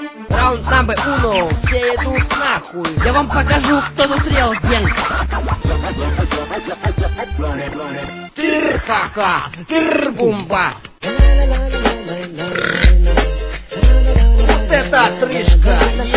Раунд number uno, все идут нахуй. Я вам покажу, кто тут реал гангстер. Тыр-ха-ха, тыр-бумба. Вот это отрыжка,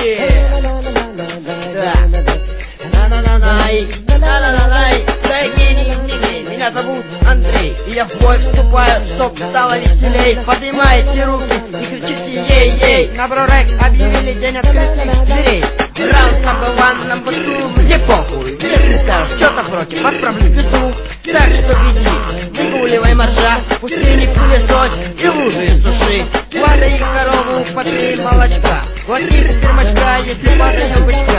да. На-на-на-най, на-на-на-най. Меня зовут Андрей, и я в бой вступаю, чтоб стало веселей. Поднимайте руки и кричите ей-ей. На Брорэк объявили день открытых дверей. Раунд number one, number two, мне похуй. Если скажешь что-то против, отправлю петух. Так что веди, выгуливай моржа, пустыни пылесось и лужи суши. Падай корову, попей молочка, глотни спермачка, если падает бычка.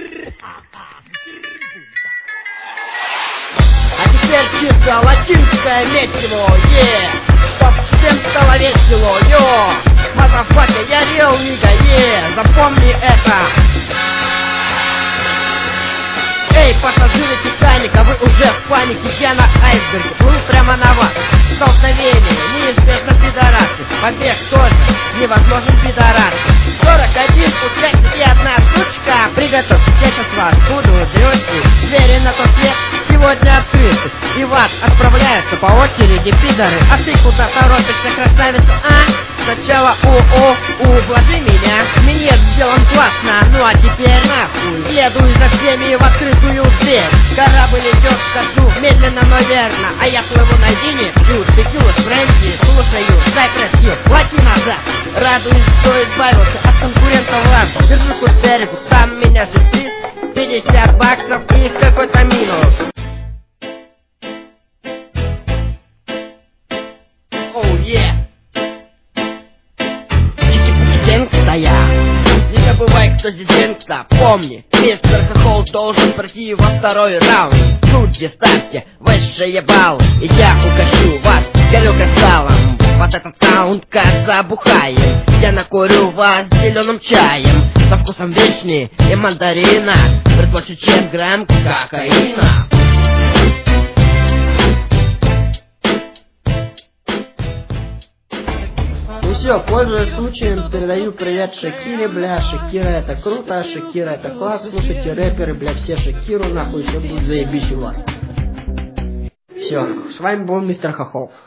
А теперь чисто латинское месиво, чтоб всем стало весело, мазафака, я рел нига, запомни это. Эй, пассажиры Титаника, вы уже в панике, я на айсберге, плыву прямо на вас. Столкновение, неизбежно пидорасы, побег тоже невозможен пидорасы. 41 пускайте и одна сучка, приготовьтесь, я сейчас вас буду дрёсти. Двери на тот свет сегодня открыты, и вас отправляются по очереди пидоры. А ты куда торопишься, красавица, а? Сначала ублажи меня, минет сделан классно, ну а теперь нахуй. Следуй за всеми в открытую дверь. Корабль идет ко дну, медленно, но верно, а я плыву на льдине, пью текилу с бренди, слушаю Cypress Hill, лати назад. Радуюсь, что избавился от конкурентов лампов. Держу кустерику, там меня ждет приз 50 баксов и какой-то минус. Оу, Гангста я. Не забывай, кто здесь гангста. Помни, мистер Хохол должен пройти во второй раунд. Судьи, ставьте высшие баллы, и я угощу вас горелкой салом. Под этот саунд как забухаем. Я накурю вас зеленым чаем со вкусом вишни и мандарина, больше, чем грамм кокаина. Ну все, пользуясь случаем, передаю привет Шакире, бля, Шакира это круто, Шакира это класс, слушайте рэперы, бля, все Шакиру, нахуй, все будет заебись у вас. Все, с вами был мистер Хохол.